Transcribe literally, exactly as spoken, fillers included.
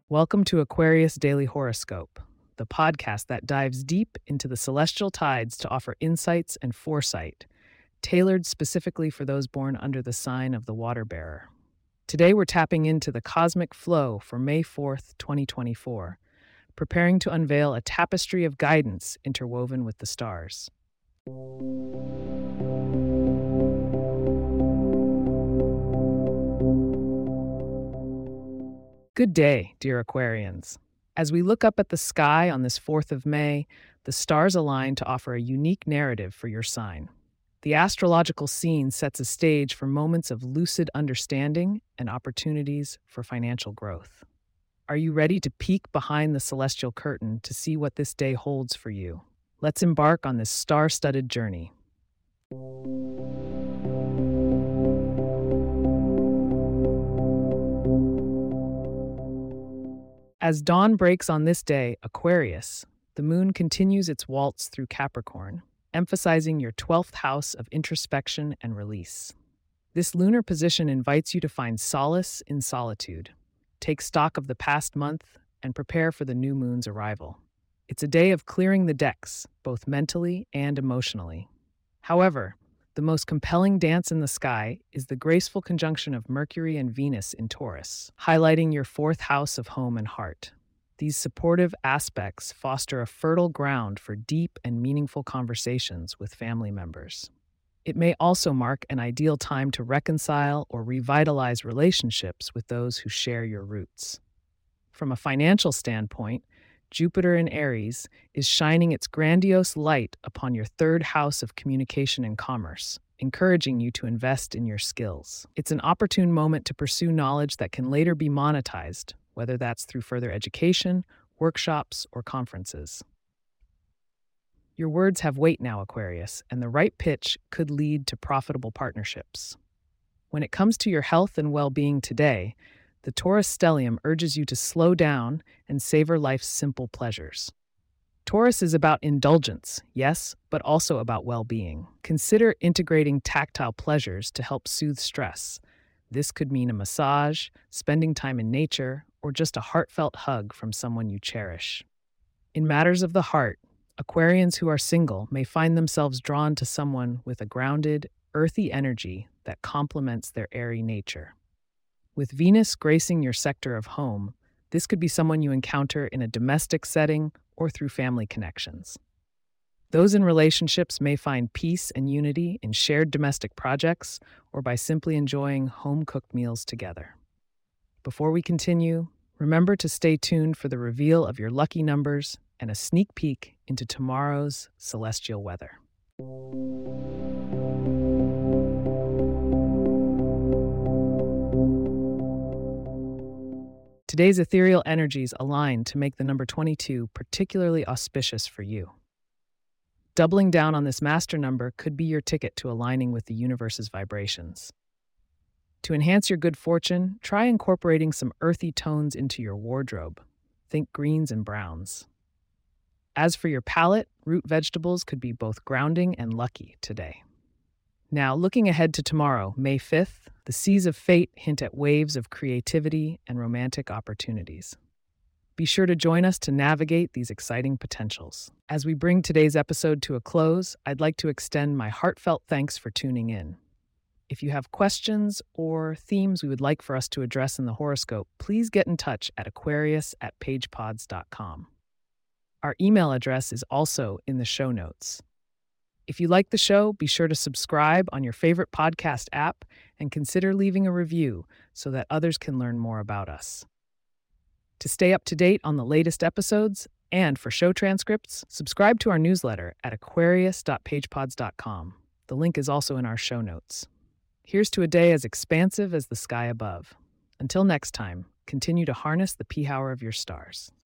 Welcome to Aquarius Daily Horoscope, the podcast that dives deep into the celestial tides to offer insights and foresight, tailored specifically for those born under the sign of the water bearer. Today we're tapping into the cosmic flow for May fourth, twenty twenty-four, preparing to unveil a tapestry of guidance interwoven with the stars. Good day, dear Aquarians. As we look up at the sky on this fourth of May, the stars align to offer a unique narrative for your sign. The astrological scene sets a stage for moments of lucid understanding and opportunities for financial growth. Are you ready to peek behind the celestial curtain to see what this day holds for you? Let's embark on this star-studded journey. As dawn breaks on this day, Aquarius, the moon continues its waltz through Capricorn, emphasizing your twelfth house of introspection and release. This lunar position invites you to find solace in solitude, take stock of the past month, and prepare for the new moon's arrival. It's a day of clearing the decks, both mentally and emotionally. However, the most compelling dance in the sky is the graceful conjunction of Mercury and Venus in Taurus, highlighting your fourth house of home and heart. These supportive aspects foster a fertile ground for deep and meaningful conversations with family members. It may also mark an ideal time to reconcile or revitalize relationships with those who share your roots. From a financial standpoint, Jupiter in Aries is shining its grandiose light upon your third house of communication and commerce, encouraging you to invest in your skills. It's an opportune moment to pursue knowledge that can later be monetized, whether that's through further education, workshops, or conferences. Your words have weight now, Aquarius, and the right pitch could lead to profitable partnerships. When it comes to your health and well-being today, the Taurus stellium urges you to slow down and savor life's simple pleasures. Taurus is about indulgence, yes, but also about well-being. Consider integrating tactile pleasures to help soothe stress. This could mean a massage, spending time in nature, or just a heartfelt hug from someone you cherish. In matters of the heart, Aquarians who are single may find themselves drawn to someone with a grounded, earthy energy that complements their airy nature. With Venus gracing your sector of home, this could be someone you encounter in a domestic setting or through family connections. Those in relationships may find peace and unity in shared domestic projects or by simply enjoying home-cooked meals together. Before we continue, remember to stay tuned for the reveal of your lucky numbers and a sneak peek into tomorrow's celestial weather. Today's ethereal energies align to make the number twenty-two particularly auspicious for you. Doubling down on this master number could be your ticket to aligning with the universe's vibrations. To enhance your good fortune, try incorporating some earthy tones into your wardrobe. Think greens and browns. As for your palate, root vegetables could be both grounding and lucky today. Now, looking ahead to tomorrow, May fifth, the seas of fate hint at waves of creativity and romantic opportunities. Be sure to join us to navigate these exciting potentials. As we bring today's episode to a close, I'd like to extend my heartfelt thanks for tuning in. If you have questions or themes we would like for us to address in the horoscope, please get in touch at aquarius at pagepods dot com. Our email address is also in the show notes. If you like the show, be sure to subscribe on your favorite podcast app and consider leaving a review so that others can learn more about us. To stay up to date on the latest episodes and for show transcripts, subscribe to our newsletter at aquarius dot pagepods dot com. The link is also in our show notes. Here's to a day as expansive as the sky above. Until next time, continue to harness the P-hour of your stars.